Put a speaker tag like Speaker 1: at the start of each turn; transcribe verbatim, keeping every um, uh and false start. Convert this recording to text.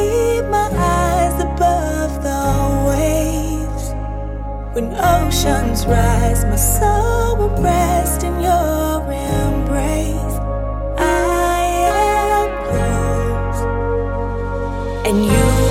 Speaker 1: keep my eyes above the waves. When oceans rise, my soul will rest in your embrace. I am yours, and you